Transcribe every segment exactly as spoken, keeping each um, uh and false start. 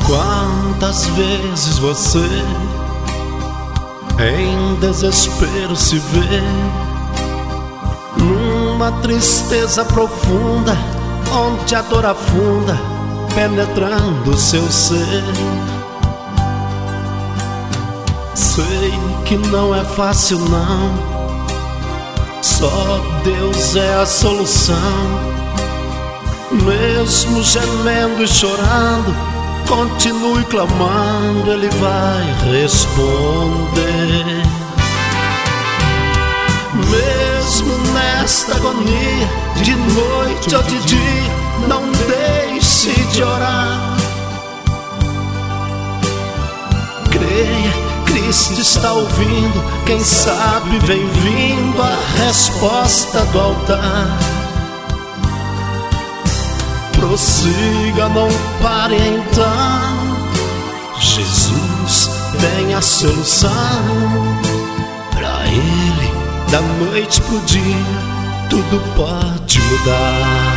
Quantas vezes você em desespero se vê numa tristeza profunda, onde a dor afunda, penetrando seu ser. Sei que não é fácil não, só Deus é a solução. Mesmo gemendo e chorando, continue clamando, Ele vai responder. Mesmo nesta agonia, de noite ou de dia, não deixe de orar. Creia, Cristo está ouvindo, quem sabe vem vindo a resposta do altar. Prossiga, não pare então, Jesus tem a solução. Pra Ele, da noite pro dia, tudo pode mudar.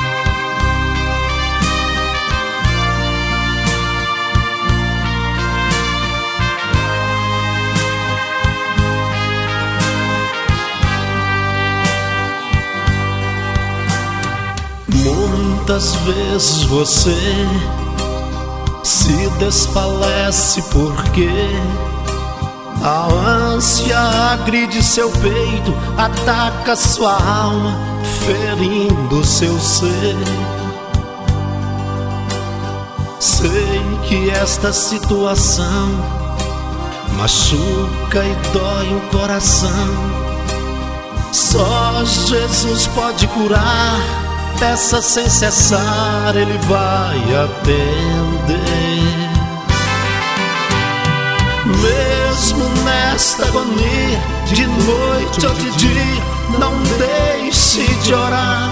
Muitas vezes você se desfalece porque a ânsia agride seu peito, ataca sua alma, ferindo seu ser. Sei que esta situação machuca e dói o coração. Só Jesus pode curar. Peça sem cessar, Ele vai atender. Mesmo nesta agonia, de noite ou de dia, não deixe de orar.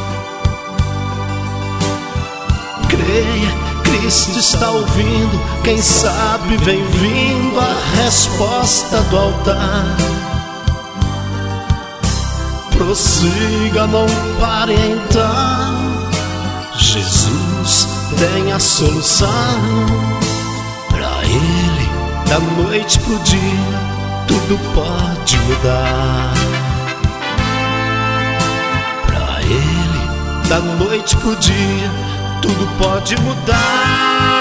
Creia, Cristo está ouvindo, quem sabe vem vindo a resposta do altar. Prossiga, não pare então, Jesus tem a solução. Pra Ele, da noite pro dia, tudo pode mudar. Pra Ele, da noite pro dia, tudo pode mudar.